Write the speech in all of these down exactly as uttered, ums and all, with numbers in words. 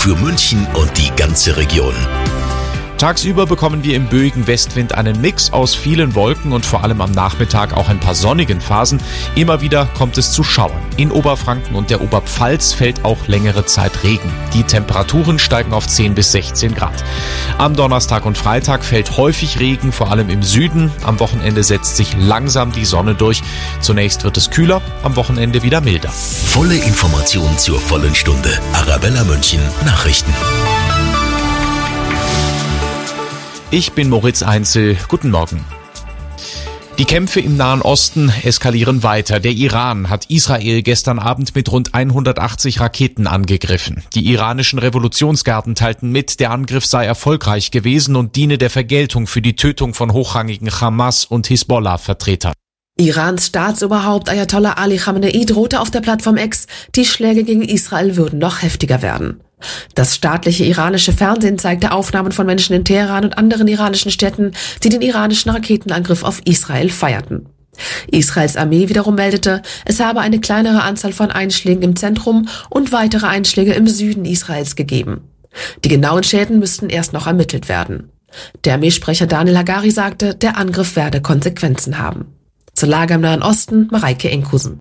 für München und die ganze Region. Tagsüber bekommen wir im böigen Westwind einen Mix aus vielen Wolken und vor allem am Nachmittag auch ein paar sonnigen Phasen. Immer wieder kommt es zu Schauern. In Oberfranken und der Oberpfalz fällt auch längere Zeit Regen. Die Temperaturen steigen auf zehn bis sechzehn Grad. Am Donnerstag und Freitag fällt häufig Regen, vor allem im Süden. Am Wochenende setzt sich langsam die Sonne durch. Zunächst wird es kühler, am Wochenende wieder milder. Volle Information zur vollen Stunde. Arabella München Nachrichten. Ich bin Moritz Einzel. Guten Morgen. Die Kämpfe im Nahen Osten eskalieren weiter. Der Iran hat Israel gestern Abend mit rund hundertachtzig Raketen angegriffen. Die iranischen Revolutionsgarden teilten mit, der Angriff sei erfolgreich gewesen und diene der Vergeltung für die Tötung von hochrangigen Hamas- und Hisbollah-Vertretern. Irans Staatsoberhaupt Ayatollah Ali Khamenei drohte auf der Plattform X, die Schläge gegen Israel würden noch heftiger werden. Das staatliche iranische Fernsehen zeigte Aufnahmen von Menschen in Teheran und anderen iranischen Städten, die den iranischen Raketenangriff auf Israel feierten. Israels Armee wiederum meldete, es habe eine kleinere Anzahl von Einschlägen im Zentrum und weitere Einschläge im Süden Israels gegeben. Die genauen Schäden müssten erst noch ermittelt werden. Der Armeesprecher Daniel Hagari sagte, der Angriff werde Konsequenzen haben. Zur Lage im Nahen Osten, Mareike Enkusen.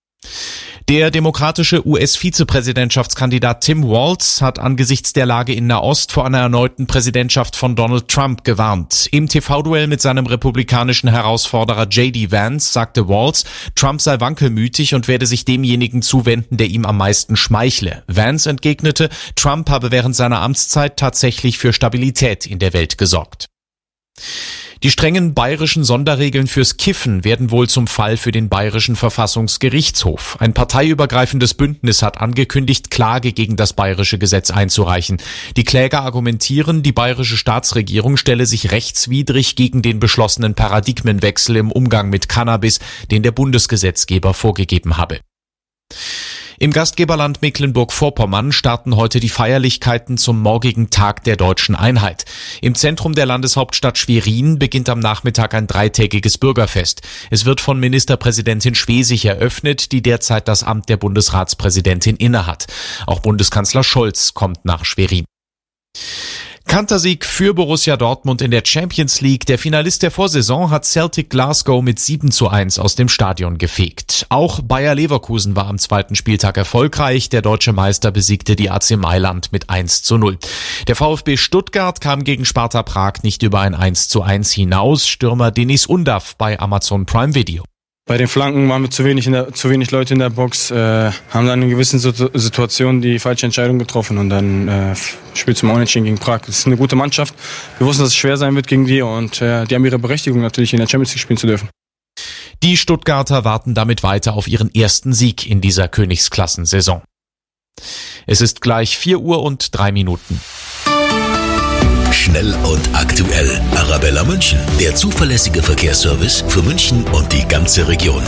Der demokratische U S-Vizepräsidentschaftskandidat Tim Walz hat angesichts der Lage in Nahost vor einer erneuten Präsidentschaft von Donald Trump gewarnt. Im T V-Duell mit seinem republikanischen Herausforderer J D Vance sagte Walz, Trump sei wankelmütig und werde sich demjenigen zuwenden, der ihm am meisten schmeichle. Vance entgegnete, Trump habe während seiner Amtszeit tatsächlich für Stabilität in der Welt gesorgt. Die strengen bayerischen Sonderregeln fürs Kiffen werden wohl zum Fall für den bayerischen Verfassungsgerichtshof. Ein parteiübergreifendes Bündnis hat angekündigt, Klage gegen das bayerische Gesetz einzureichen. Die Kläger argumentieren, die bayerische Staatsregierung stelle sich rechtswidrig gegen den beschlossenen Paradigmenwechsel im Umgang mit Cannabis, den der Bundesgesetzgeber vorgegeben habe. Im Gastgeberland Mecklenburg-Vorpommern starten heute die Feierlichkeiten zum morgigen Tag der Deutschen Einheit. Im Zentrum der Landeshauptstadt Schwerin beginnt am Nachmittag ein dreitägiges Bürgerfest. Es wird von Ministerpräsidentin Schwesig eröffnet, die derzeit das Amt der Bundesratspräsidentin innehat. Auch Bundeskanzler Scholz kommt nach Schwerin. Kantersieg für Borussia Dortmund in der Champions League. Der Finalist der Vorsaison hat Celtic Glasgow mit sieben zu eins aus dem Stadion gefegt. Auch Bayer Leverkusen war am zweiten Spieltag erfolgreich. Der deutsche Meister besiegte die A C Mailand mit eins zu null. Der VfB Stuttgart kam gegen Sparta Prag nicht über ein eins zu eins hinaus. Stürmer Denis Undav bei Amazon Prime Video. Bei den Flanken waren wir zu wenig, in der, zu wenig Leute in der Box, äh, haben dann in gewissen Situationen die falsche Entscheidung getroffen und dann äh, spielt zum Unentschieden gegen Prag. Das ist eine gute Mannschaft. Wir wussten, dass es schwer sein wird gegen die und äh, die haben ihre Berechtigung natürlich in der Champions League spielen zu dürfen. Die Stuttgarter warten damit weiter auf ihren ersten Sieg in dieser Königsklassensaison. Es ist gleich vier Uhr und drei Minuten. Schnell und aktuell. Arabella München, der zuverlässige Verkehrsservice für München und die ganze Region.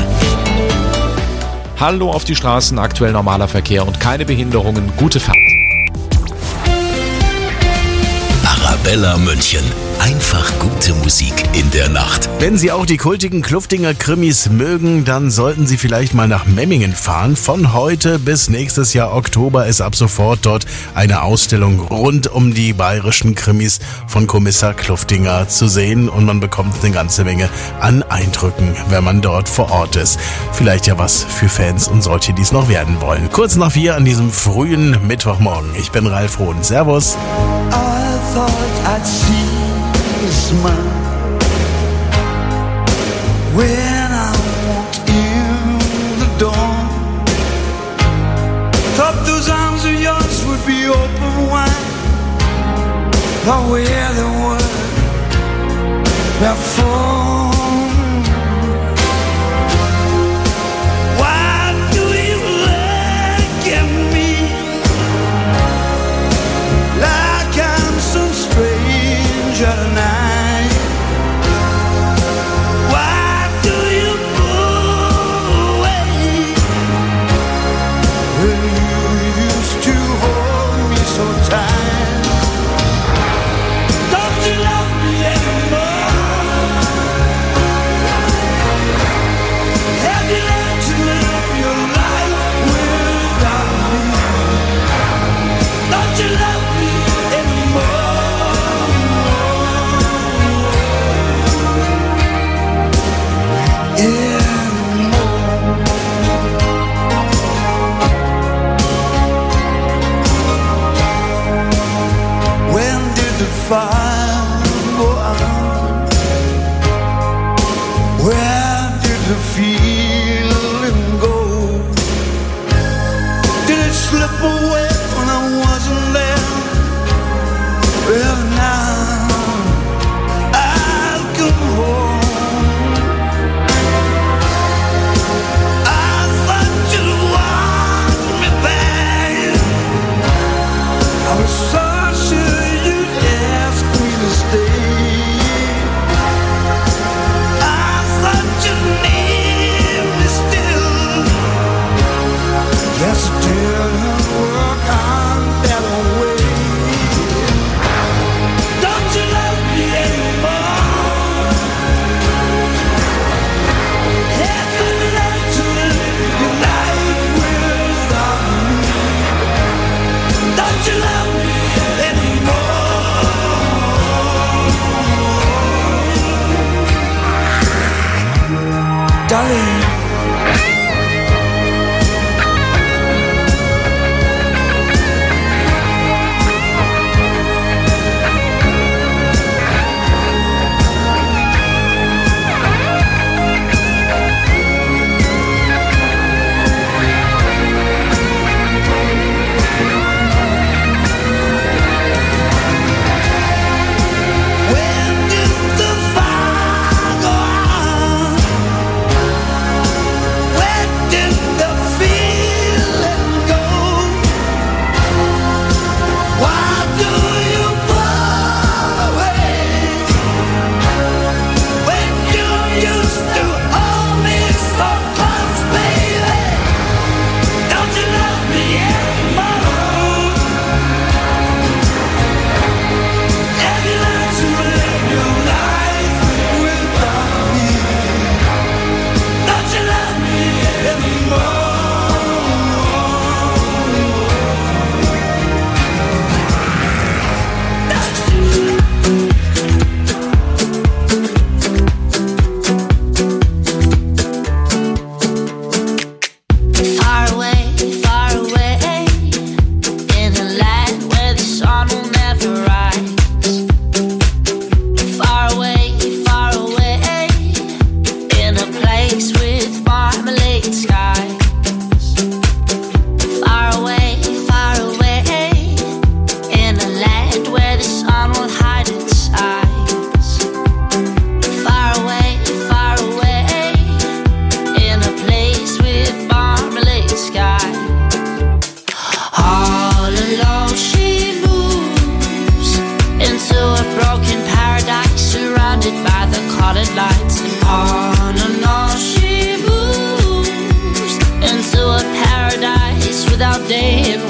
Hallo auf die Straßen, aktuell normaler Verkehr und keine Behinderungen. Gute Fahrt. Arabella München. Einfach gute Musik in der Nacht. Wenn Sie auch die kultigen Kluftinger Krimis mögen, dann sollten Sie vielleicht mal nach Memmingen fahren. Von heute bis nächstes Jahr Oktober ist ab sofort dort eine Ausstellung rund um die bayerischen Krimis von Kommissar Kluftinger zu sehen. Und man bekommt eine ganze Menge an Eindrücken, wenn man dort vor Ort ist. Vielleicht ja was für Fans und solche, die es noch werden wollen. Kurz nach vier an diesem frühen Mittwochmorgen. Ich bin Ralf Hohn. Servus. I thought I'd see a smile when I walked in the door. Thought those arms of yours would be open wide, or where the word before. Why do you look at me like I'm some stranger tonight?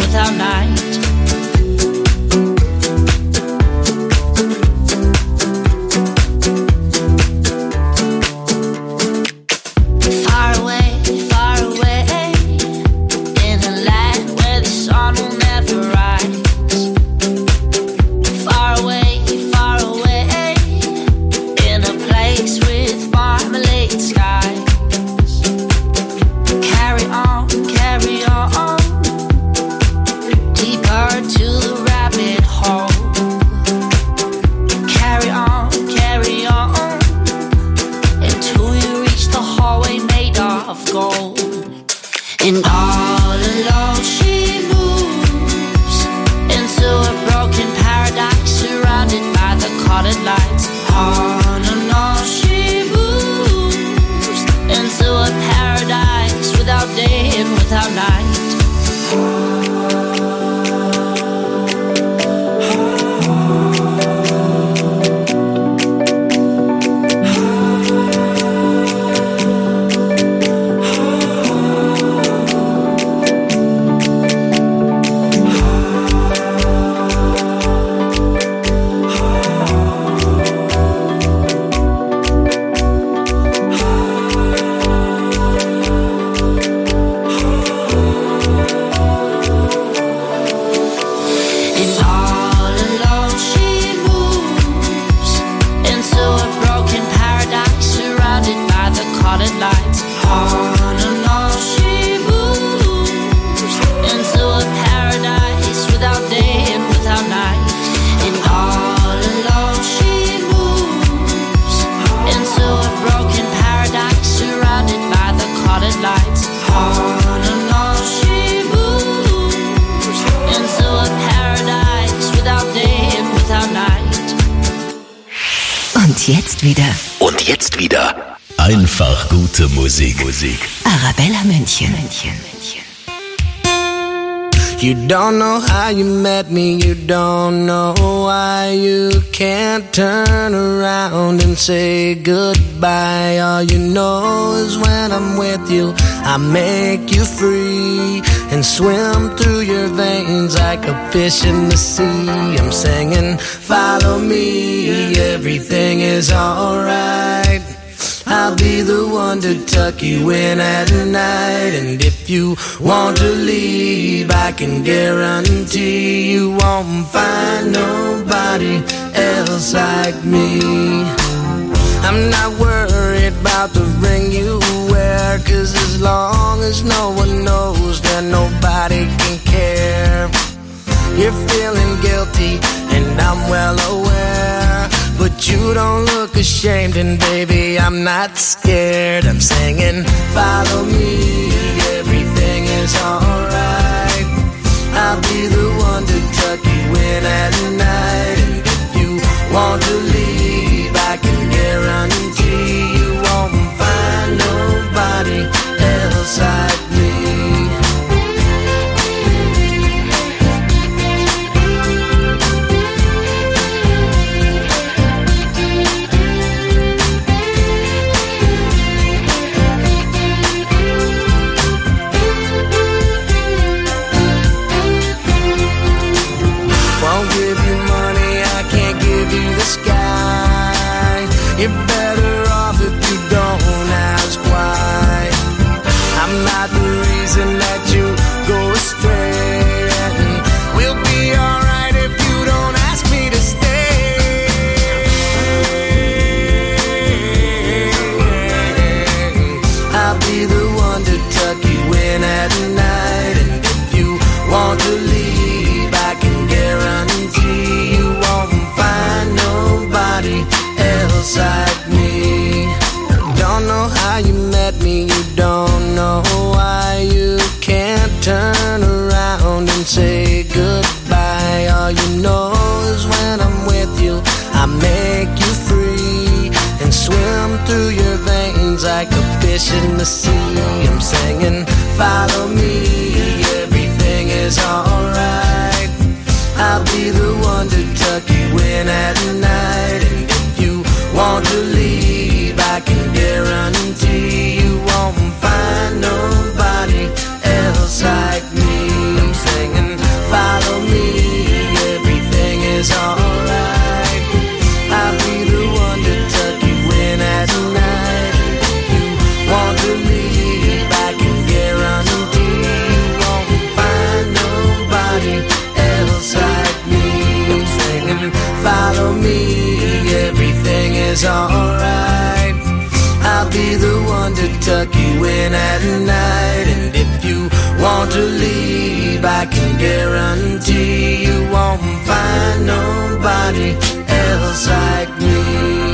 without night. Und jetzt wieder. Und jetzt wieder. Einfach gute Musik. Musik. Arabella München. München. You don't know how you met me, you don't know why you can't turn around and say goodbye. All you know is when I'm with you, I make you free and swim through your veins like a fish in the sea. I'm singing, follow me, everything is alright. I'll be the one to tuck you in at night. And if you want to leave, I can guarantee you won't find nobody else like me. I'm not worried about the ring you wear, 'cause as long as no one knows, then nobody can care. You're feeling guilty and I'm well aware, but you don't look ashamed, and baby, I'm not scared. I'm singing, follow me, everything is alright. I'll be the one to tuck you in at night. And if you want to leave, I can guarantee you won't find nobody else like me. You're better off if you don't ask why. I'm not the reason that you go astray, and we'll be alright if you don't ask me to stay. I'll be the one to tuck you in at night, and if you want to leave, I can guarantee you won't find nobody else like me. Don't know how you met me, you don't know why you can't turn around and say goodbye. All you know is when I'm with you, I make you free and swim through your veins like a fish in the sea. I'm singing, follow me, everything is alright. I'll be the one to tuck you in at night. And if you want to leave, I can guarantee you won't find nobody else like me. I'm singing, is alright. I'll be the one to tuck you in at night. And if you want to leave, I can guarantee you won't find nobody else like me.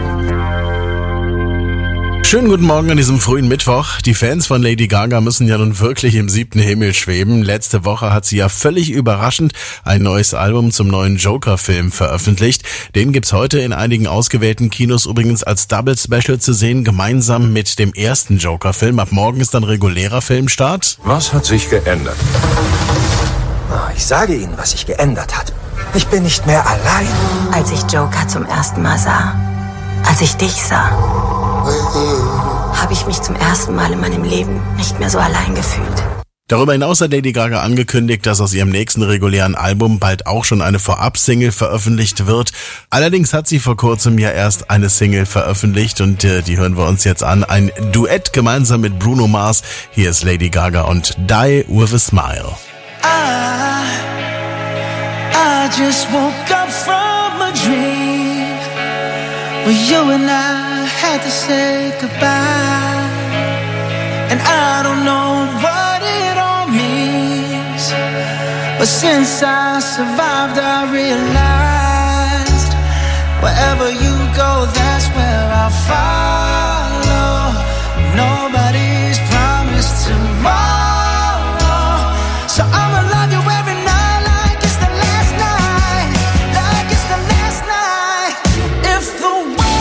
Schönen guten Morgen an diesem frühen Mittwoch. Die Fans von Lady Gaga müssen ja nun wirklich im siebten Himmel schweben. Letzte Woche hat sie ja völlig überraschend ein neues Album zum neuen Joker-Film veröffentlicht. Den gibt's heute in einigen ausgewählten Kinos übrigens als Double Special zu sehen, gemeinsam mit dem ersten Joker-Film. Ab morgen ist dann regulärer Filmstart. Was hat sich geändert? Oh, ich sage Ihnen, was sich geändert hat. Ich bin nicht mehr allein. Als ich Joker zum ersten Mal sah, als ich dich sah, habe ich mich zum ersten Mal in meinem Leben nicht mehr so allein gefühlt. Darüber hinaus hat Lady Gaga angekündigt, dass aus ihrem nächsten regulären Album bald auch schon eine Vorab-Single veröffentlicht wird. Allerdings hat sie vor kurzem ja erst eine Single veröffentlicht und äh, die hören wir uns jetzt an. Ein Duett gemeinsam mit Bruno Mars. Hier ist Lady Gaga und Die With A Smile. I, I just woke up from a dream where you and I had to say goodbye, and I don't know what it all means, but since I survived I realized wherever you go, that's where I'll follow. Nobody's promised tomorrow, so I'ma love you every night like it's the last night, like it's the last night. If the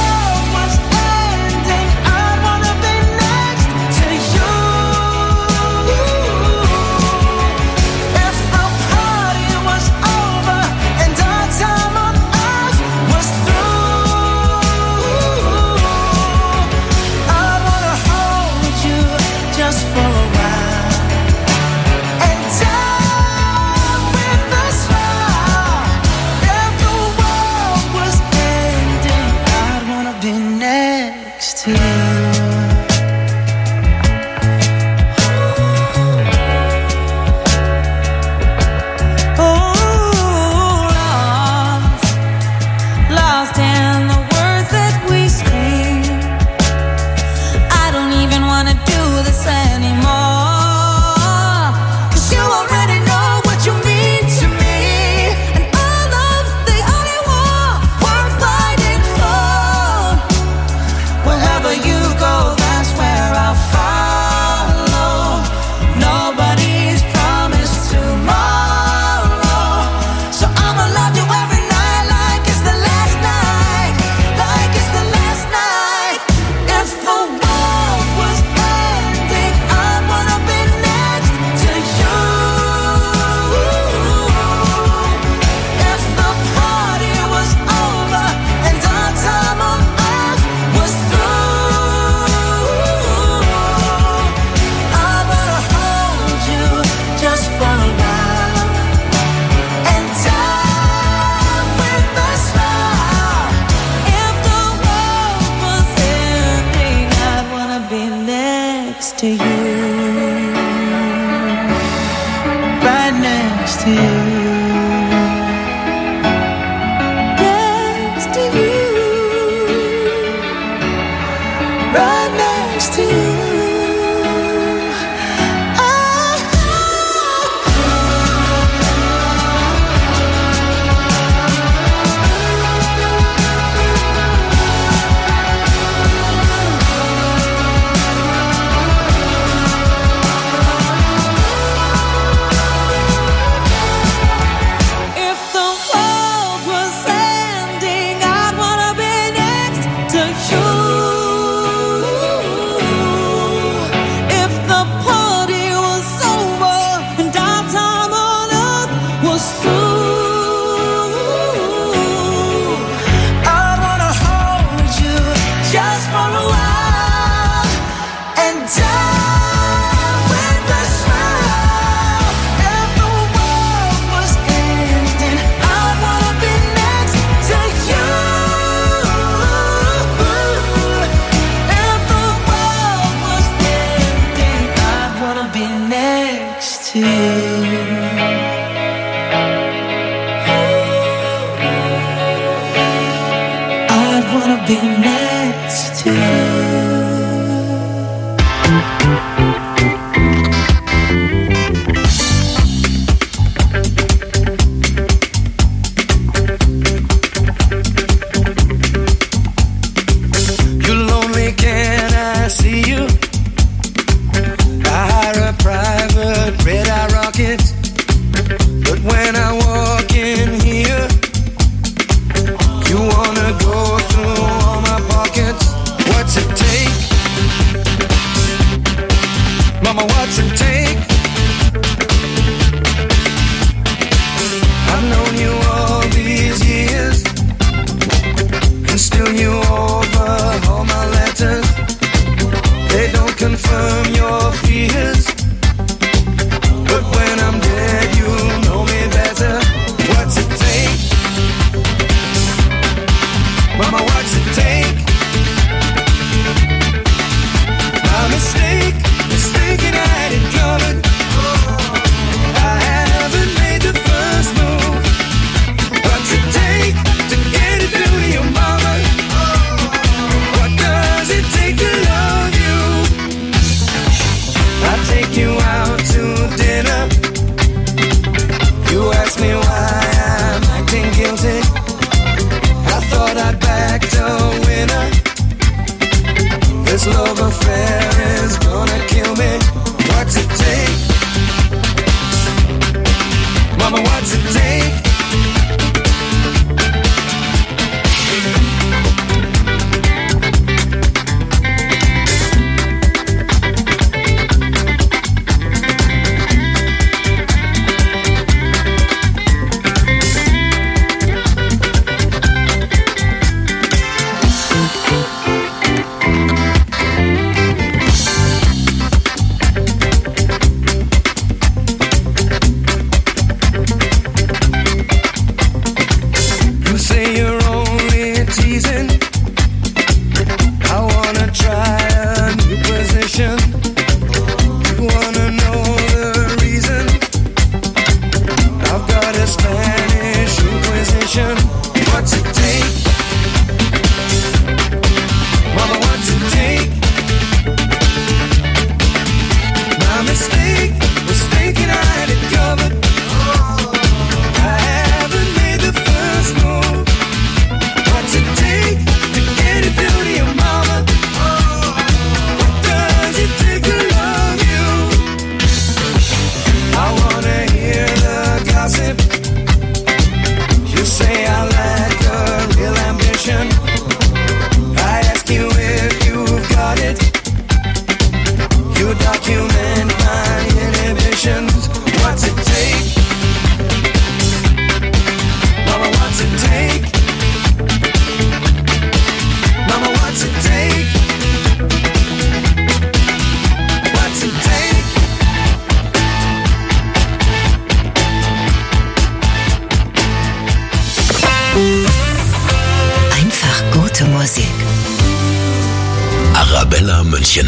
to you, right next to you, next to you, right next to you. I'd wanna be next to you. You're lonely, can I see you? I hire a private red-eye rocket, but when I walk in here, you wanna go through all my pockets. What's it take? Mama, what's it take? I've known you all these years, and still you overhaul my letters. They don't confirm your fears, but when I'm dead, you know me better. What's it take? Mama, what's it take? My mistake, mistaken I had it covered. I haven't made the first move. What's it take to get it through to your mama? What does it take to love you? I take you out to dinner. You ask me why I'm acting guilty. I thought I'd backed a winner. This love affair is gonna kill me. What's it take? Mama, what's it take? You say you're only teasing. I wanna try a new position. You wanna know the reason? I've got a Spanish Inquisition. What's it take? Mama, what's it take? My mistake, mistaken I had it covered. I haven't made the first move. What's it take to get it through to your mama? What does it take to love you? I wanna hear the gossip. You say I lack a real ambition. I ask you if you've got it. You document my inhibitions. What's it take? Mama, what's it take? Mama, what's it take? What's it take? Einfach gute Musik. Arabella München.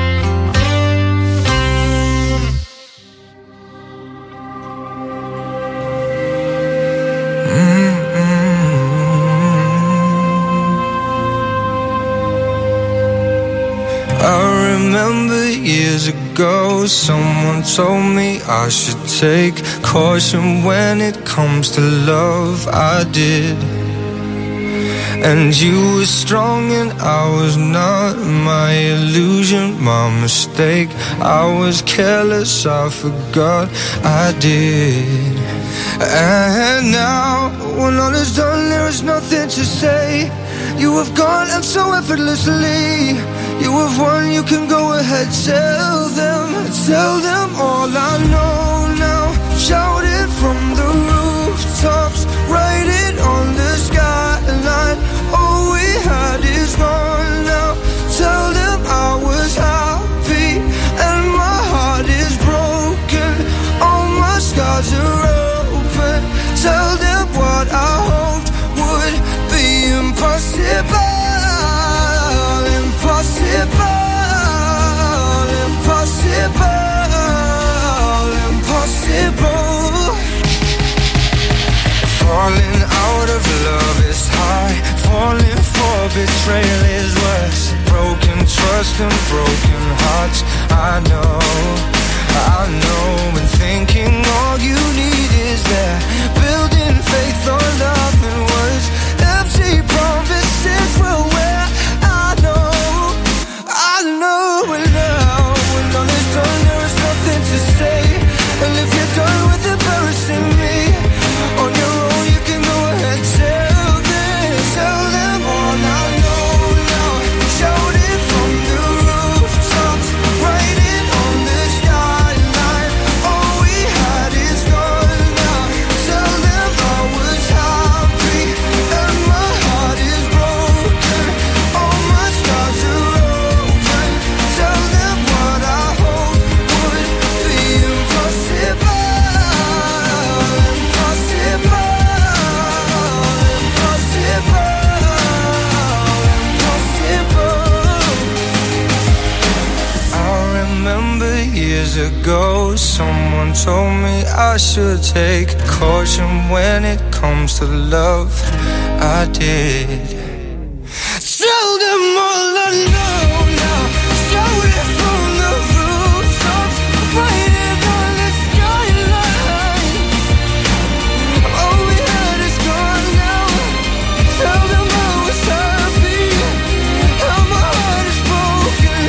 I remember years ago, someone told me I should take caution when it comes to love. I did. And you were strong and I was not. My illusion, my mistake. I was careless, I forgot I did. And now, when all is done, there is nothing to say. You have gone and so effortlessly. You have won, you can go ahead, tell them. Tell them all I know now. Shout it from the rooftops, write it on the skyline. All we had is gone now. Tell them I was happy and my heart is broken. All my scars are open. Tell them what I hoped would be impossible. Impossible. Impossible. trust and broken hearts. I know, I know, and thinking all you need is that building faith on nothing was empty promises were where I know, I know. And now when all is done, there is nothing to say. And if you're done with embarrassing me on your own, you can go ahead, tell them, tell them all I know now. Shout it from the rooftops, write it on the skyline. All we had is gone now. Tell them I was happy and my heart is broken. All my scars are open. Tell them what I hoped would be impossible. Years ago, someone told me I should take caution when it comes to love. I did. Tell them all I know now. Shout it from the rooftops, write it on the skyline. All we had is gone now. Tell them I was happy and my heart is broken.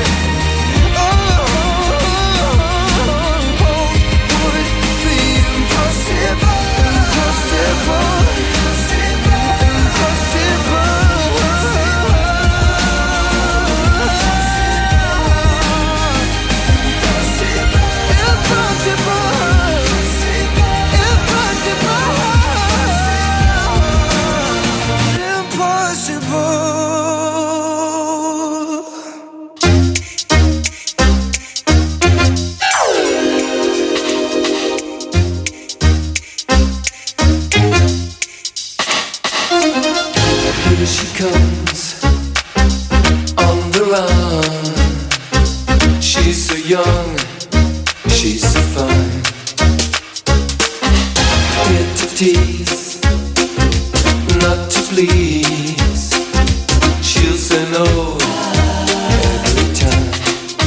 Young, she's so fine. Here to tease, not to please. She'll say no every time.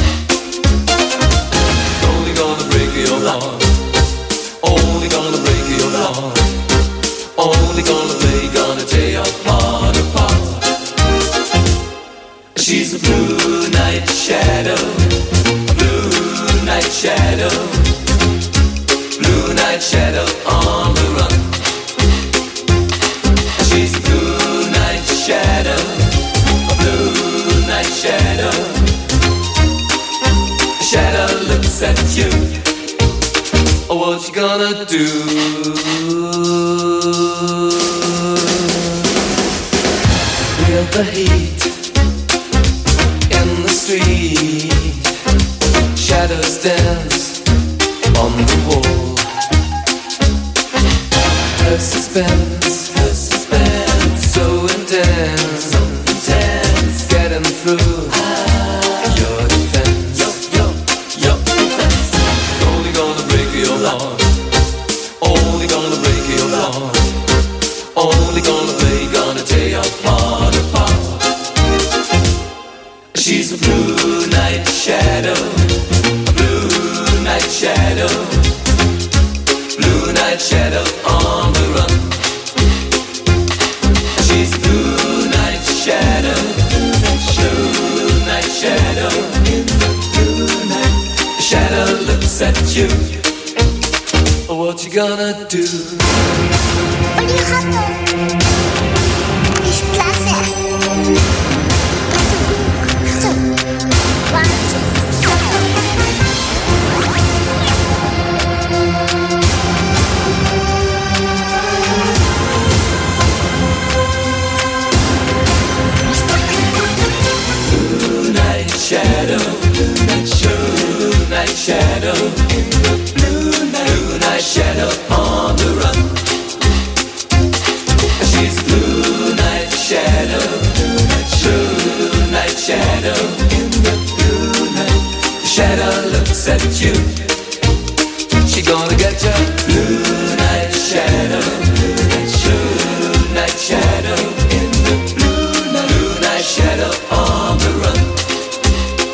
Only gonna break your heart. Only gonna break your heart. Only gonna play, gonna tear your heart apart. She's a blue night shadow. Night shadow, blue night shadow on the run. She's a blue night shadow, a blue night shadow. The shadow looks at you. Oh, what you gonna do? Feel the heat in the street. Shadows dance on the wall. Her suspense, her suspense, so intense, so intense, getting through ah. Your defense, yo, yo, your defense. Only gonna break your heart. Only gonna break your heart. Only gonna play, gonna tear your heart apart. She's a blue night shadow. Night shadow, blue night shadow on the run. She's a blue night shadow, blue night shadow. In the blue night, the shadow looks at you. What you gonna do? Oye, Jaco, es clase. Shadow, blue night shadow, in the blue night, blue night shadow on the run. She's a blue night shadow, blue night shadow, in the blue night. The shadow looks at you. She gonna get you. Blue night shadow, blue night shadow, in the blue night, blue night shadow on the run.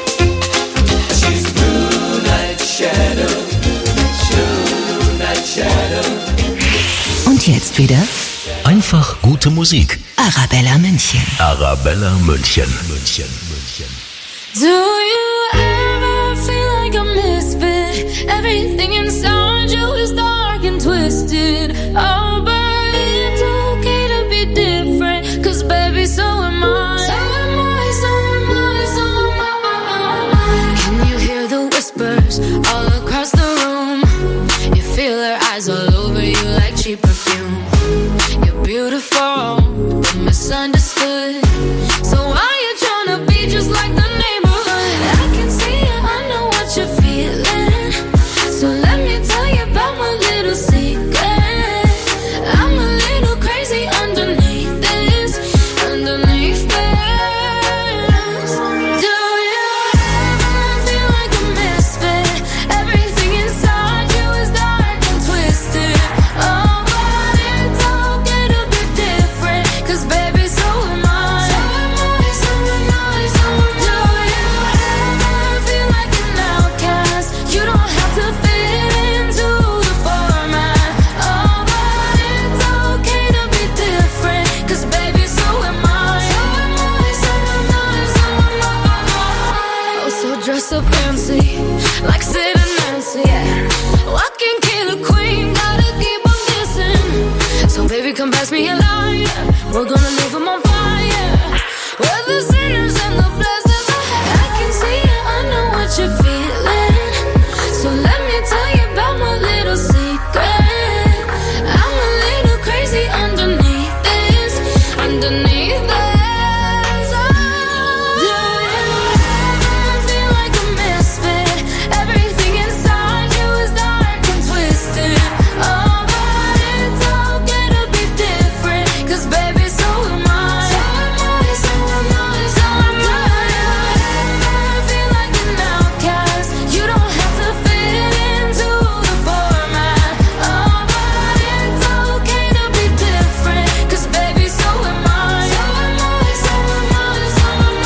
Und jetzt wieder Einfach gute Musik. Arabella München. Arabella München. München. München. Do you ever feel like a misfit? Everything inside you is dark and twisted. Oh, but it's okay to be different. Cause baby, so am I. So am I, so am I, so am I. Can you hear the whispers all across the room? You feel her eyes all over you like cheap perfume. You're beautiful, but misunderstood. So why you tryna be just like the neighborhood? I can see it, I know what you're feeling. So let me tell you about my little secret. I'm a little crazy underneath this, underneath this. Do you ever feel like a misfit? Everything inside you is dark and twisted. Oh, but it's okay to be different. Cause baby, so am I. So am I, so am I, so am I. Do you ever feel like an outcast? You don't have to fit into the format. Oh, but it's okay to be different. Cause baby, so am I. So am I, so am I, so am I. Oh, so dress up fancy, like Sid and Nancy, yeah. Walking killer queen, gotta keep on kissing. So baby, come pass me a lighter. We're gonna leave them on fire. We're the sinners and the blessings. I can see it, I know what you're feeling. So let me tell you about my little secret. I'm a little crazy underneath this, underneath this. Oh, do you ever feel like a misfit? Everything inside you is dark and twisted. Oh, but it's okay to be different. Cause baby, so am I. So am I, so am I, so am I. Do you ever feel like an outcast? You don't have to fit into the format. Oh, but it's okay to be different. Cause baby, so am I. So am I, so am I, so am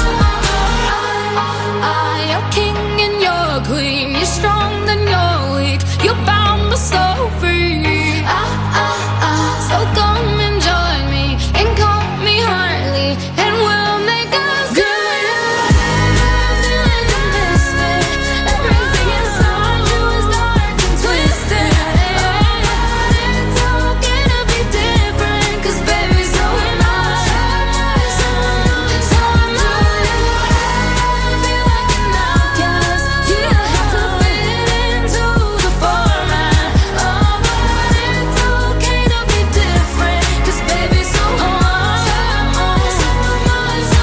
I. You're king and you're queen. You're strong then you're weak. You're bound but so free. Ah, ah, ah. So come and join me and call me Harley, and we'll make us good. Feel like a misfit. Everything inside you is dark and twisted. It's okay to be different. Cause baby, so am I. So am I, so am I. Feel like an outcast. You don't have to fit into the format. Oh, but it's okay to be different. Cause baby, so am I. So am I, so am I, so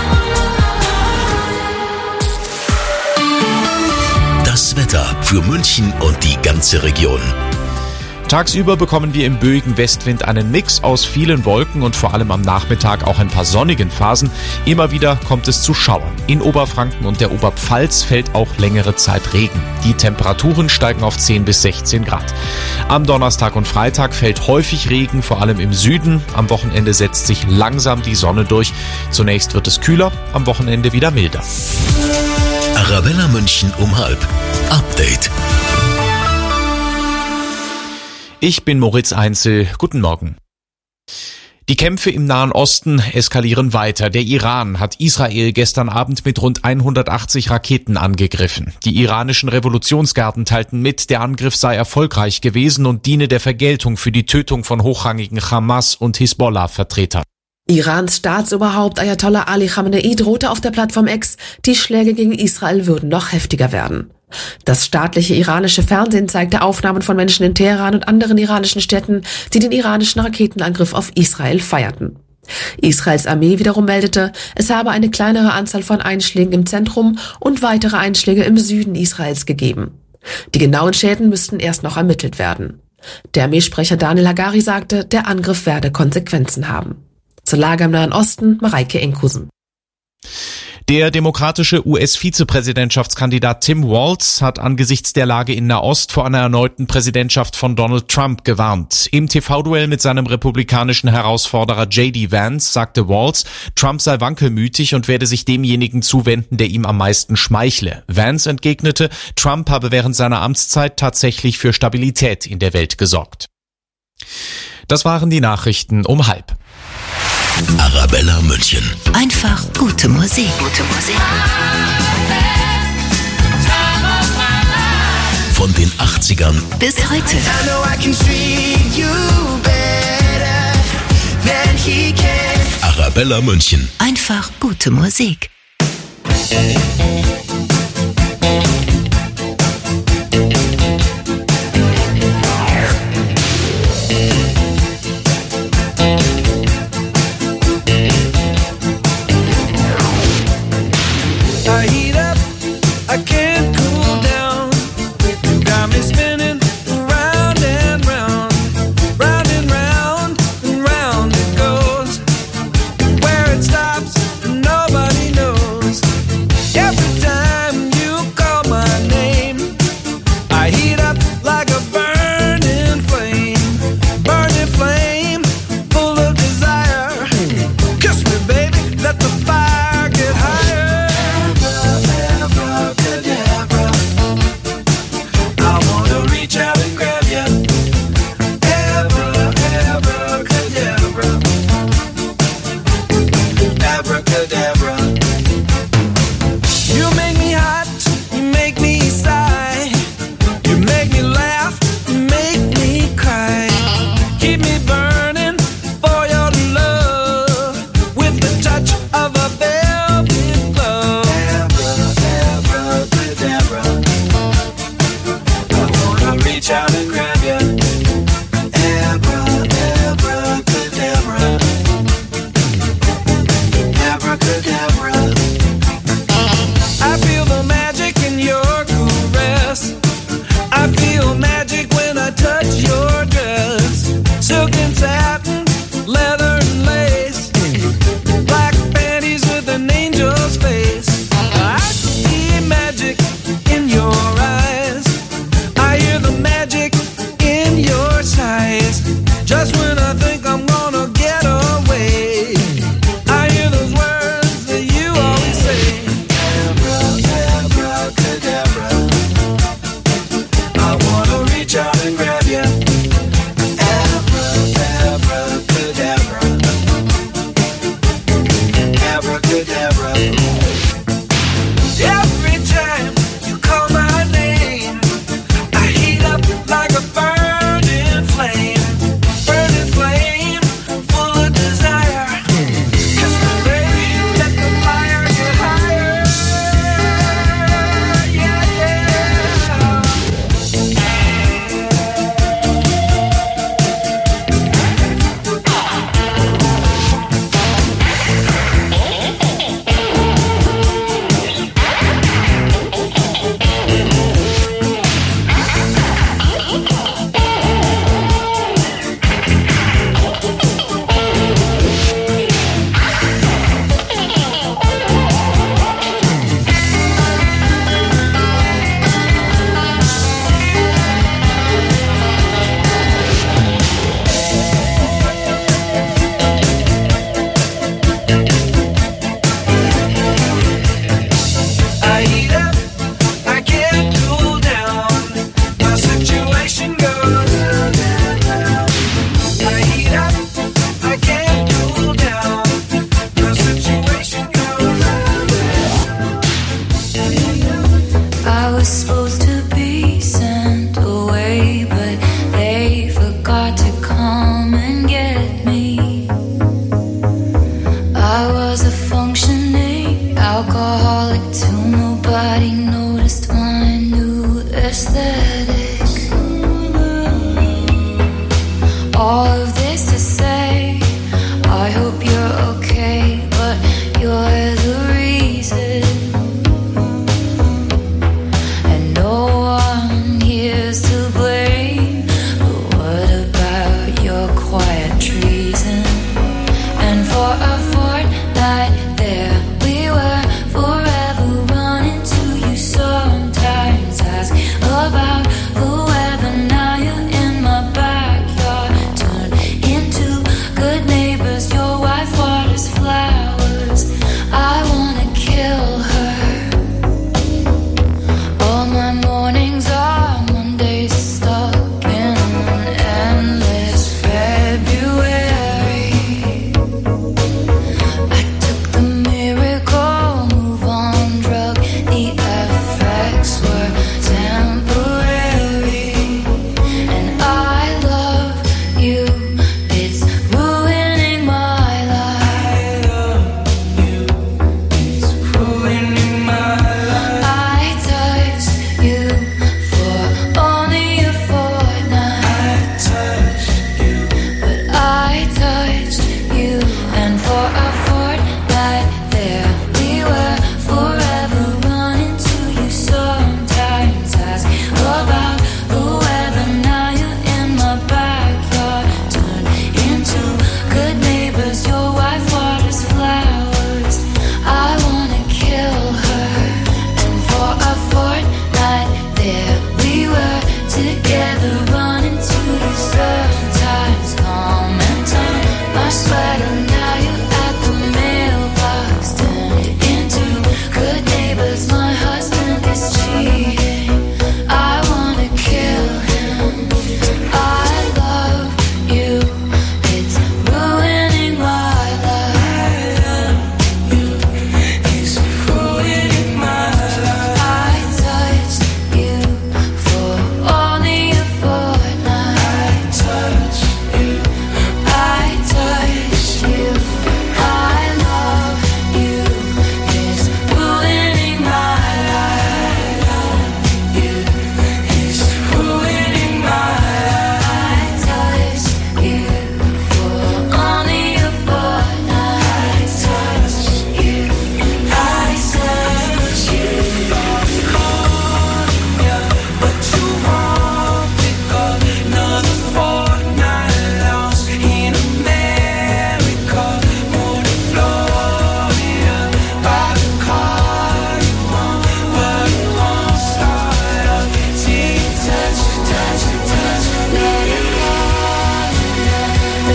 am I. Das Wetter für München und die ganze Region. Tagsüber bekommen wir im böigen Westwind einen Mix aus vielen Wolken und vor allem am Nachmittag auch ein paar sonnigen Phasen. Immer wieder kommt es zu Schauern. In Oberfranken und der Oberpfalz fällt auch längere Zeit Regen. Die Temperaturen steigen auf zehn bis sechzehn Grad. Am Donnerstag und Freitag fällt häufig Regen, vor allem im Süden. Am Wochenende setzt sich langsam die Sonne durch. Zunächst wird es kühler, am Wochenende wieder milder. Arabella München um halb. Update. Ich bin Moritz Einzel. Guten Morgen. Die Kämpfe im Nahen Osten eskalieren weiter. Der Iran hat Israel gestern Abend mit rund hundertachtzig Raketen angegriffen. Die iranischen Revolutionsgarden teilten mit, der Angriff sei erfolgreich gewesen und diene der Vergeltung für die Tötung von hochrangigen Hamas- und Hisbollah-Vertretern. Irans Staatsoberhaupt Ayatollah Ali Khamenei drohte auf der Plattform X, die Schläge gegen Israel würden noch heftiger werden. Das staatliche iranische Fernsehen zeigte Aufnahmen von Menschen in Teheran und anderen iranischen Städten, die den iranischen Raketenangriff auf Israel feierten. Israels Armee wiederum meldete, es habe eine kleinere Anzahl von Einschlägen im Zentrum und weitere Einschläge im Süden Israels gegeben. Die genauen Schäden müssten erst noch ermittelt werden. Der Armeesprecher Daniel Hagari sagte, der Angriff werde Konsequenzen haben. Zur Lage im Nahen Osten, Mareike Enkusen. Der demokratische U S-Vizepräsidentschaftskandidat Tim Walz hat angesichts der Lage in Nahost vor einer erneuten Präsidentschaft von Donald Trump gewarnt. Im T V-Duell mit seinem republikanischen Herausforderer J D Vance sagte Walz, Trump sei wankelmütig und werde sich demjenigen zuwenden, der ihm am meisten schmeichle. Vance entgegnete, Trump habe während seiner Amtszeit tatsächlich für Stabilität in der Welt gesorgt. Das waren die Nachrichten um halb. Arabella München. Einfach gute Musik. Gute Musik. Von den achtzigern bis heute. Arabella München. Einfach gute Musik. I heat up, I can't cool down. You got me spinning round and round, round and round and round it goes. Where it stops, nobody knows. Every time you call my name, I heat up like a burning flame, burning flame, full of desire. Kiss me, baby, let the fire get higher. About the weather, now you're in my backyard. Turn into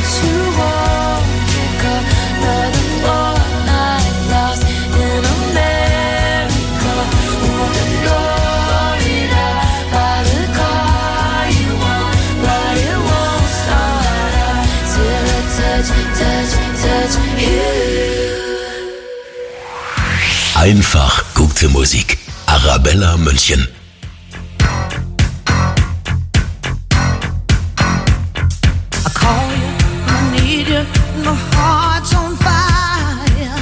you won't pick up another fortnight lost in America. Move to Florida, buy the car you want, but it won't start up till I touch, touch, touch you. Einfach gute Musik. Arabella München. I call you, I need you, my heart's on fire.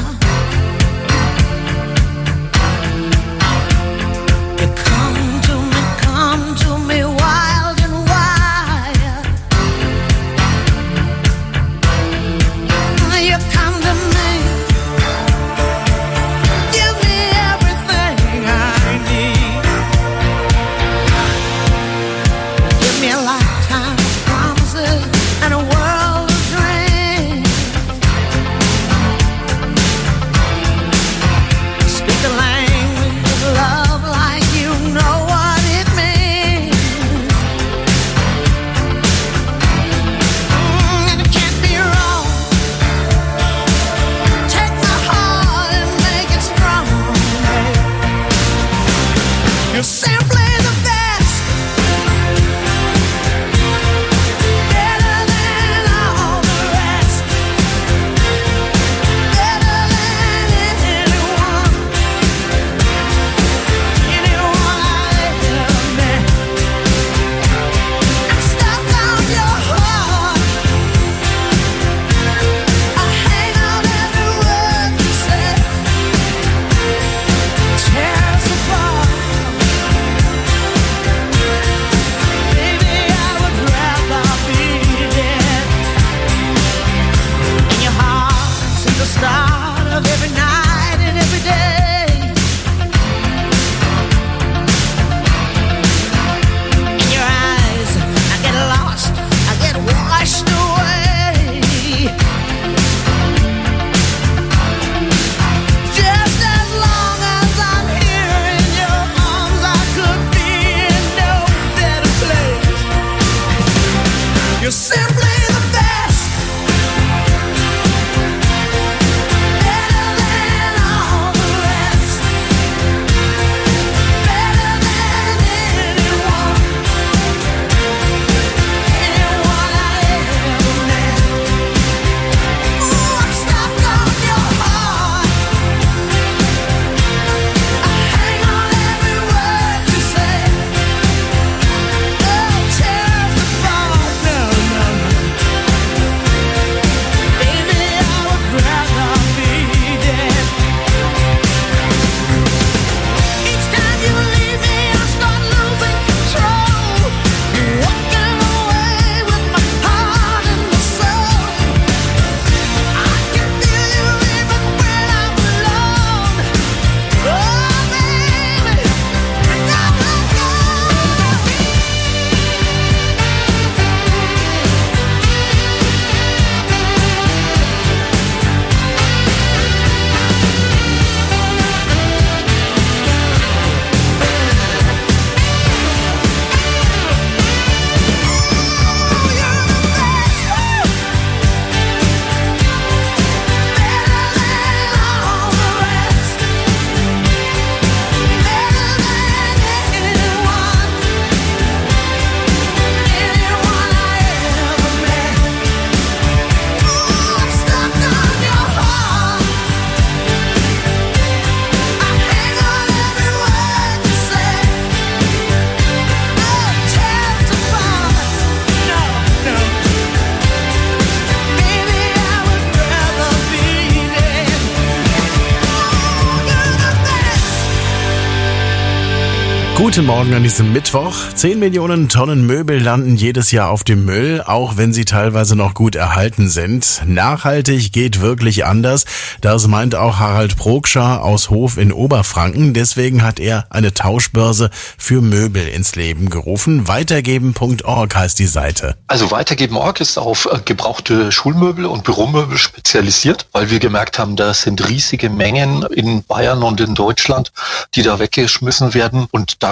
You come to me, come to me wild and wild. You come to me, give me everything I need. Give me a lifetime of promises and a world of dreams. Speak the language of love like you know what it means. Mm, and it can't be wrong. Take my heart and make it strong. You're simply the best. Better than all the rest. Better than anyone. Anyone I ever met. I'm stuck on your heart. I hang on every word you say. Tear us apart. Baby, I would rather be dead. In your heart, see the start of every night and every day. In your eyes, I get lost, I get washed away. Just as long as I'm here in your arms, I could be in no better place. You're simply the best. Better than all the rest. Better than anyone. Anyone I ever met. Ooh, I'm stuck on your heart. I hang on every word you say. Oh, tear us apart. No, no, no. Baby, I would rather be dead. Each time you leave me, I start losing control. You're walking away with my heart and my soul. I can feel you even when I'm alone. Oh, baby, and now I'm gone. Guten Morgen an diesem Mittwoch. Zehn Millionen Tonnen Möbel landen jedes Jahr auf dem Müll, auch wenn sie teilweise noch gut erhalten sind. Nachhaltig geht wirklich anders. Das meint auch Harald Progscher aus Hof in Oberfranken. Deswegen hat er eine Tauschbörse für Möbel ins Leben gerufen. Weitergeben Punkt org heißt die Seite. Also Weitergeben Punkt org ist auf gebrauchte Schulmöbel und Büromöbel spezialisiert, weil wir gemerkt haben, da sind riesige Mengen in Bayern und in Deutschland, die da weggeschmissen werden. Und da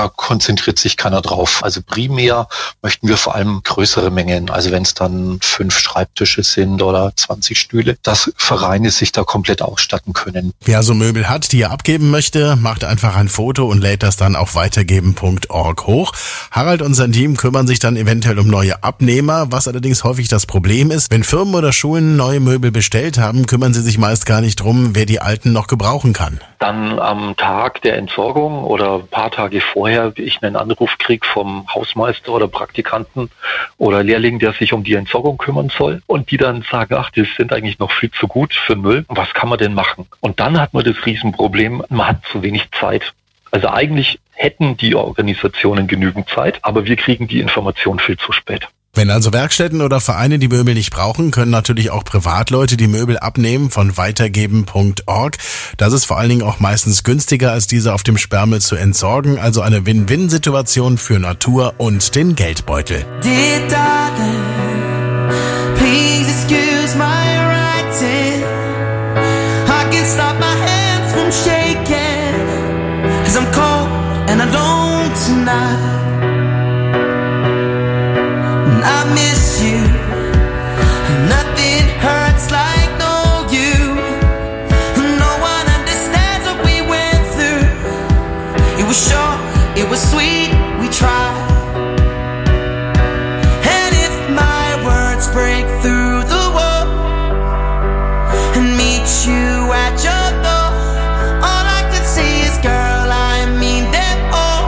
da konzentriert sich keiner drauf. Also primär möchten wir vor allem größere Mengen, also wenn es dann fünf Schreibtische sind oder zwanzig Stühle, dass Vereine sich da komplett ausstatten können. Wer so Möbel hat, die er abgeben möchte, macht einfach ein Foto und lädt das dann auf weitergeben punkt org hoch. Harald und sein Team kümmern sich dann eventuell um neue Abnehmer, was allerdings häufig das Problem ist. Wenn Firmen oder Schulen neue Möbel bestellt haben, kümmern sie sich meist gar nicht drum, wer die alten noch gebrauchen kann. Dann am Tag der Entsorgung oder ein paar Tage vorher ich einen Anruf kriege vom Hausmeister oder Praktikanten oder Lehrling, der sich um die Entsorgung kümmern soll und die dann sagen, ach, das sind eigentlich noch viel zu gut für Müll. Was kann man denn machen? Und dann hat man das Riesenproblem, man hat zu wenig Zeit. Also eigentlich hätten die Organisationen genügend Zeit, aber wir kriegen die Information viel zu spät. Wenn also Werkstätten oder Vereine die Möbel nicht brauchen, können natürlich auch Privatleute die Möbel abnehmen von weitergeben punkt org. Das ist vor allen Dingen auch meistens günstiger, als diese auf dem Sperrmüll zu entsorgen. Also eine Win-Win-Situation für Natur und den Geldbeutel. Dear darling, please excuse my writing. I can stop my hands from shaking, 'cause I'm cold and alone tonight. I miss you. Nothing hurts like no you. No one understands what we went through. It was short, it was sweet, we tried. And if my words break through the wall and meet you at your door, all I can say is, girl, I mean them all.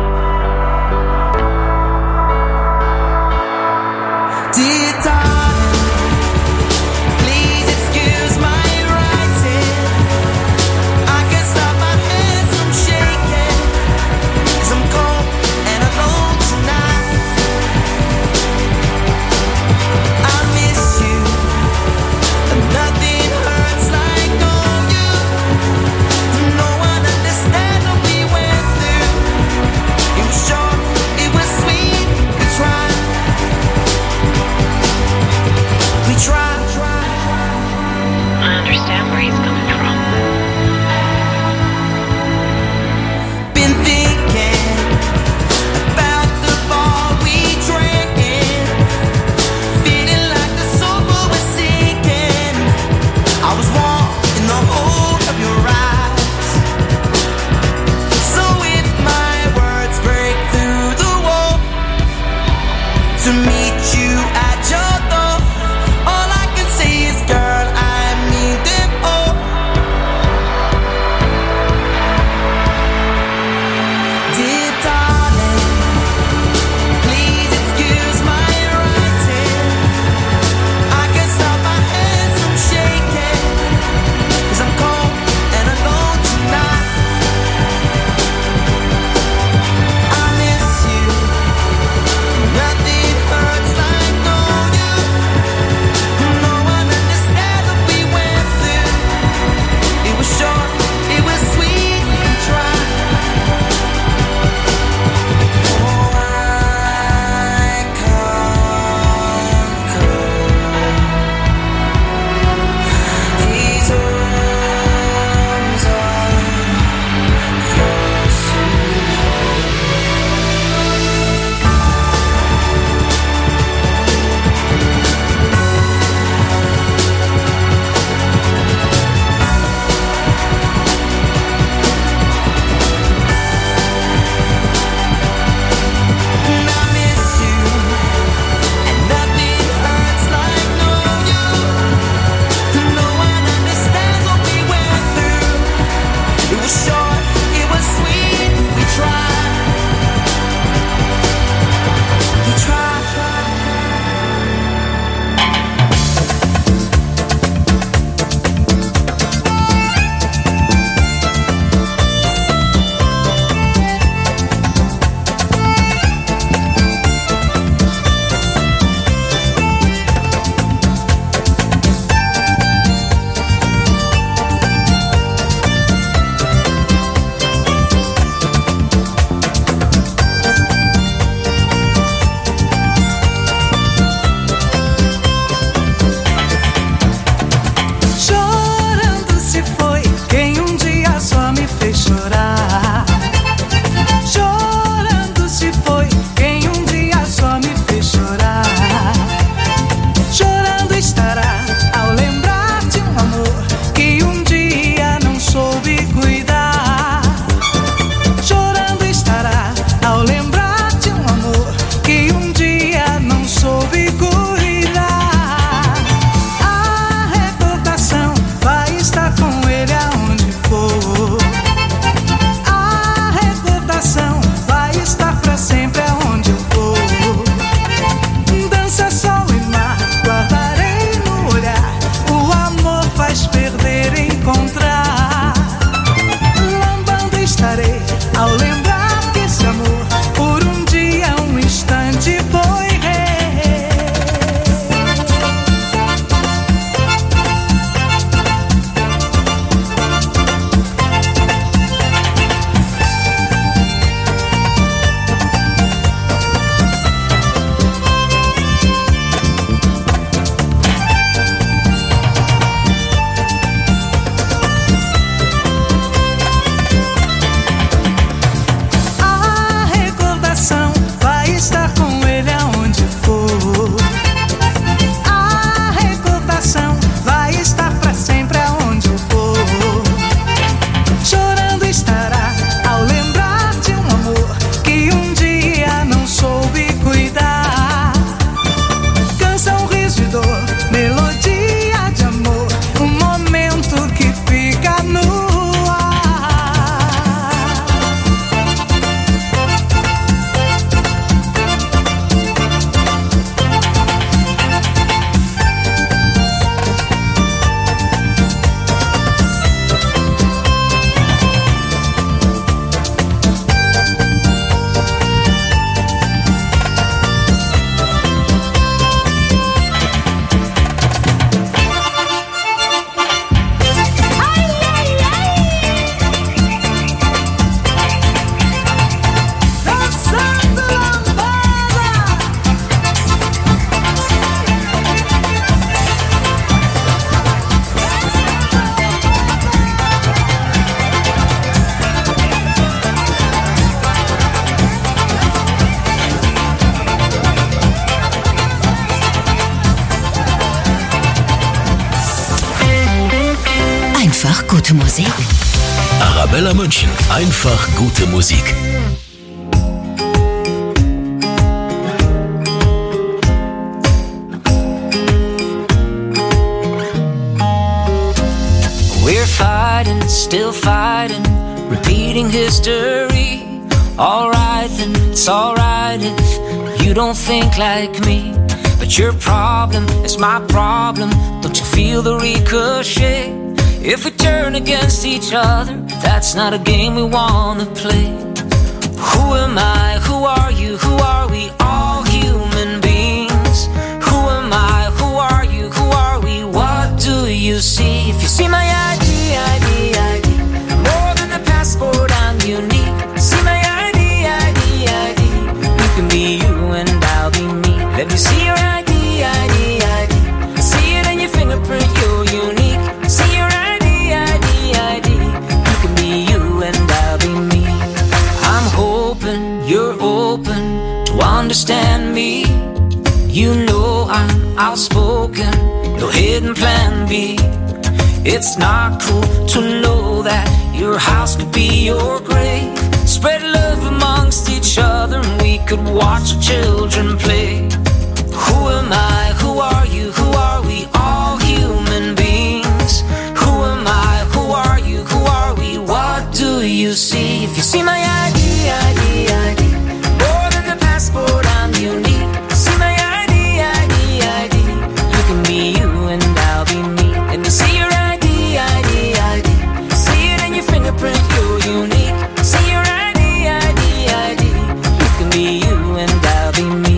Dear darling, please excuse my writing. I can't stop my hands from shaking, 'cause I'm cold and alone tonight. I miss you, and nothing hurts like knowing you. No one understands what we went through. It was short, it was sweet, we tried. We try. I understand where he's coming from. Been thinking about the ball we drank in, feeling like the sofa was sinking. I was warm in the hold of your eyes. So if my words break through the wall to meet you at your door, all I can say is, girl, I mean them all. Dear darling, please excuse my writing. I can't stop my hands from shaking, 'cause I'm cold and alone tonight. I miss you. Nothing hurts like gute Musik? Arabella München. Einfach gute Musik. We're fighting, still fighting, repeating history. Alright then, it's alright if you don't think like me. But your problem is my problem. Don't you feel the ricochet? If we turn against each other, that's not a game we wanna play. Who am I? Who are you? Who are we? All human beings. Who am I? Who are you? Who are we? What do you see? If you see my I D, I D, I D, more than a passport, I'm unique. See my I D, I D, I D, you can be you and I'll be me. Let me see your I D, I D, I D, see it in your fingerprint, you're unique. See your I D, I D, I D, you can be you and I'll be me. I'm hoping you're open to understand me. You know I'm outspoken, no hidden plan B. It's not cool to know that your house could be your grave. Spread love amongst each other and we could watch our children play. Who am I? Who are you? Who are we? All human beings. Who am I? Who are you? Who are we? What do you see? If you see my I D, I D, I D, more than a passport, I'm unique. See my I D, I D, I D, you can be you and I'll be me. And you see your I D, I D, I D, see it in your fingerprint, you're unique. See your I D, I D, I D, you can be you and I'll be me.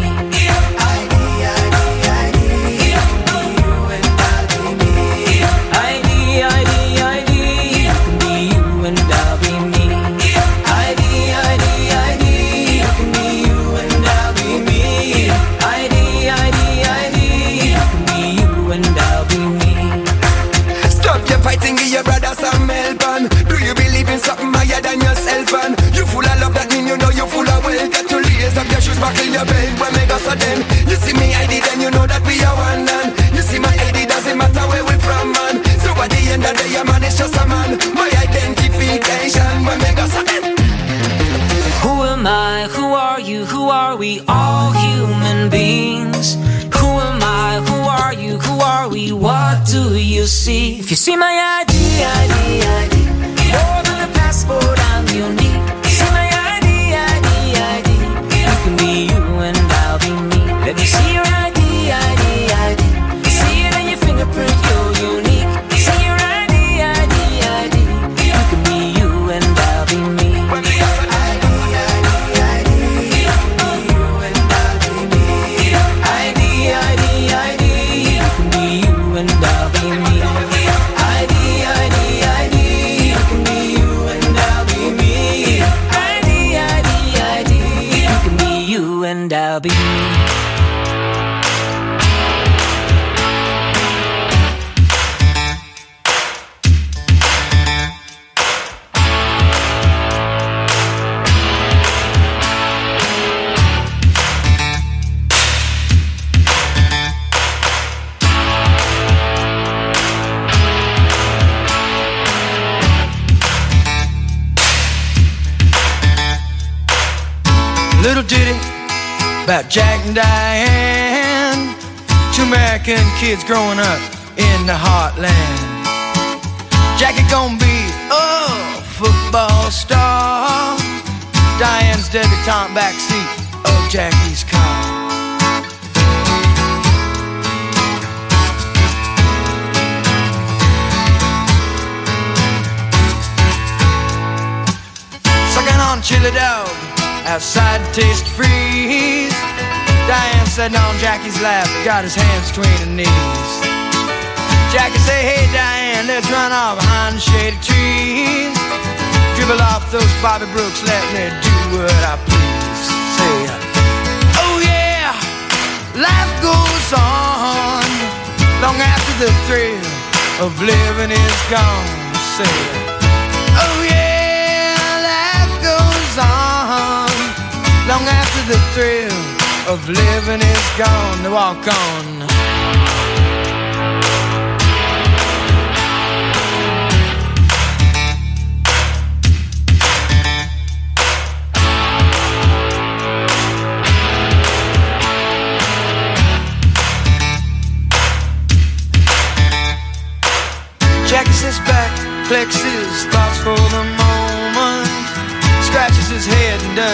Your brother some help on. Do you believe in something higher than yourself? And you full of love, that mean you know you full of will. Get to lace up your shoes, buckle your belt. When me go so then you see me I D, then you know that we are one. And you see my I D, doesn't matter where we from, man. So at the end of the day, a man is just a man. My identification, when me go so then. Who am I? Who are you? Who are we? All human beings. Who am I? Who are you? Who are we? What do you see? If you see my I D, I D, I D, more than a passport, I'm unique. See my I D, I D, I D, you can be you and I'll be me. Let me see your I D, I D, I D, see it in your fingerprint, you're unique. See your I D, I D, I D, you can be you and I'll be me. And I'll be me. Little ditty about Jack and Diane, two American kids growing up in the heartland. Jackie gonna be a football star, Diane's debutante backseat of Jackie's car. Sucking on chili dog outside Taste Freeze. Diane sitting on Jackie's lap, got his hands between her knees. Jackie say, hey Diane, let's run off behind the shady trees. Dribble off those Bobby Brooks, let me do what I please. Say, oh yeah, life goes on long after the thrill of living is gone. Say, oh yeah, life goes on long after the thrill of living is gone. They walk on.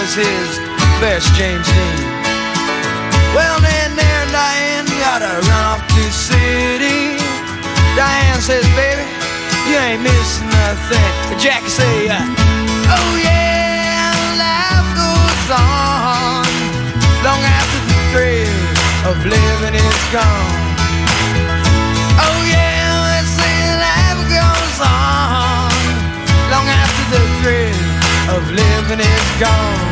was his best James Dean. Well, then there, Diane gotta run off to the city. Diane says, baby, you ain't missing nothing. But Jackie say, uh, oh yeah, life goes on long after the thrill of living is gone. Oh yeah, they say life goes on long after the thrill of living is gone.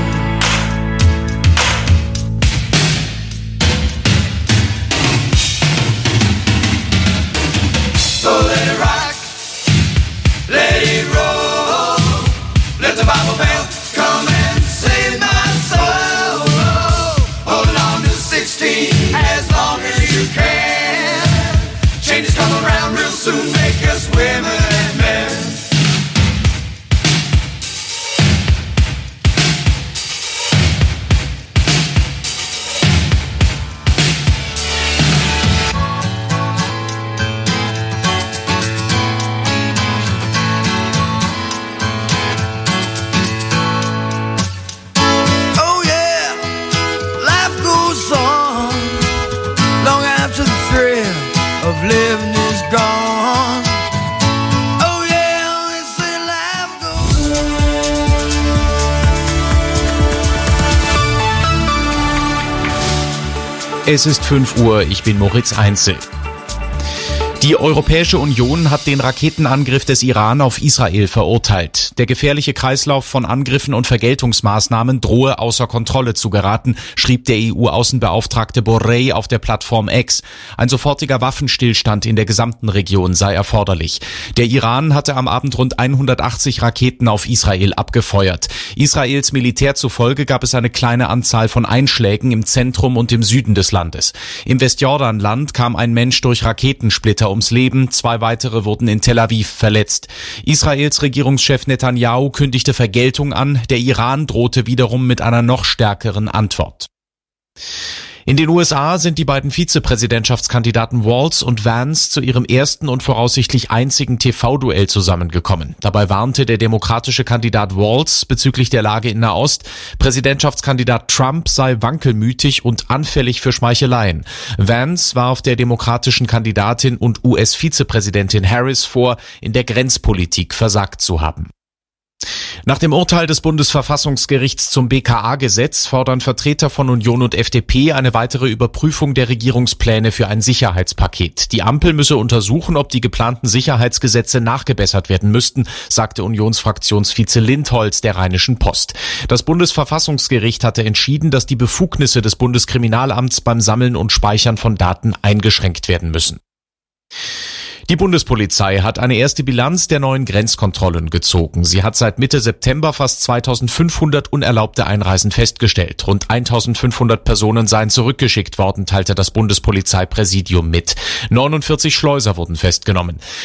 So let it rock, let it roll, let the Bible bell come and save my soul. Hold on to sixteen as long as you can. Changes come around real soon, make us women and men. Living is gone. Oh yeah, they say life goes on. Es ist fünf Uhr, ich bin Moritz Einzel. Die Europäische Union hat den Raketenangriff des Iran auf Israel verurteilt. Der gefährliche Kreislauf von Angriffen und Vergeltungsmaßnahmen drohe außer Kontrolle zu geraten, schrieb der E U-Außenbeauftragte Borrell auf der Plattform X. Ein sofortiger Waffenstillstand in der gesamten Region sei erforderlich. Der Iran hatte am Abend rund hundertachtzig Raketen auf Israel abgefeuert. Israels Militär zufolge gab es eine kleine Anzahl von Einschlägen im Zentrum und im Süden des Landes. Im Westjordanland kam ein Mensch durch Raketensplitter ums Leben, zwei weitere wurden in Tel Aviv verletzt. Israels Regierungschef Netanyahu kündigte Vergeltung an, der Iran drohte wiederum mit einer noch stärkeren Antwort. In den U S A sind die beiden Vizepräsidentschaftskandidaten Walz und Vance zu ihrem ersten und voraussichtlich einzigen T V-Duell zusammengekommen. Dabei warnte der demokratische Kandidat Walz bezüglich der Lage in Nahost. Präsidentschaftskandidat Trump sei wankelmütig und anfällig für Schmeicheleien. Vance warf der demokratischen Kandidatin und U S-Vizepräsidentin Harris vor, in der Grenzpolitik versagt zu haben. Nach dem Urteil des Bundesverfassungsgerichts zum B K A-Gesetz fordern Vertreter von Union und F D P eine weitere Überprüfung der Regierungspläne für ein Sicherheitspaket. Die Ampel müsse untersuchen, ob die geplanten Sicherheitsgesetze nachgebessert werden müssten, sagte Unionsfraktionsvize Lindholz der Rheinischen Post. Das Bundesverfassungsgericht hatte entschieden, dass die Befugnisse des Bundeskriminalamts beim Sammeln und Speichern von Daten eingeschränkt werden müssen. Die Bundespolizei hat eine erste Bilanz der neuen Grenzkontrollen gezogen. Sie hat seit Mitte September fast zweitausendfünfhundert unerlaubte Einreisen festgestellt. Rund eintausendfünfhundert Personen seien zurückgeschickt worden, teilte das Bundespolizeipräsidium mit. neunundvierzig Schleuser wurden festgenommen.